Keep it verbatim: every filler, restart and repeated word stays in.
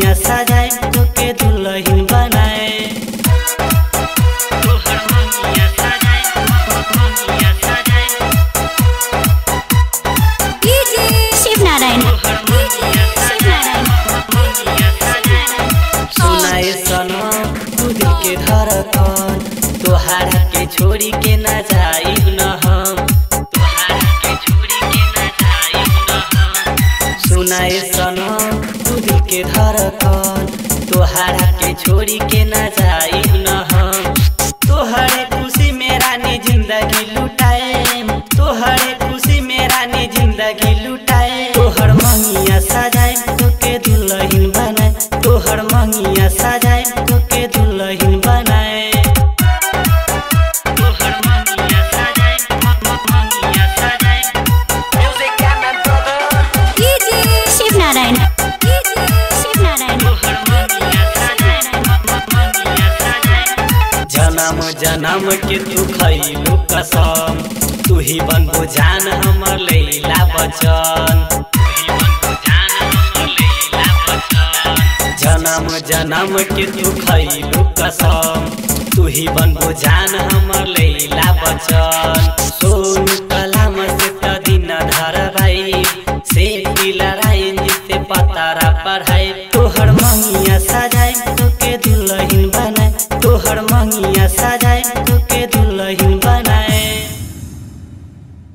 मंगिया सजाए तोके दुल्हन बनाए। तोहर मंगिया सजाए मंगिया सजाए शिव नारायण सुनाए सनम तू दिल के धड़कन तोहारा के छोड़ी के ना जाइब न हम। तोहारा के छोड़ी के ना जाइब न हम। सुनाए सनम तू दिल के धड़कन तोहारा के छोड़ी के ना जाइब न हम। तोहरे खुशी में रानी जिंदगी लुटाए तोहरे खुशी में रानी जिंदगी लुटाए। तोहर मंगिया सजाए तोके दुल्हन बनाए। तोहर मंगिया सजाए तोके दुल्हन बनाए। तोहर मंगिया सजाए मंगिया सजाए शिव नारायण शिव नारायण तोहर मंगिया सजाए मंगिया सजाए। जन्म जन्म के तू खइलू कसम तू ही बनबो जान हमर लैला बचन। जन्म जन्म के तू खइलू कसम तू ही बनबो जान हमर लैला बचन। सोन कलाम से त दिन धर भाई से लड़ाई जिसे पतारा पढ़ाई। तोहर मंगिया सजाए तोके दुल्हन बनाए। तोहर मंगिया सजाए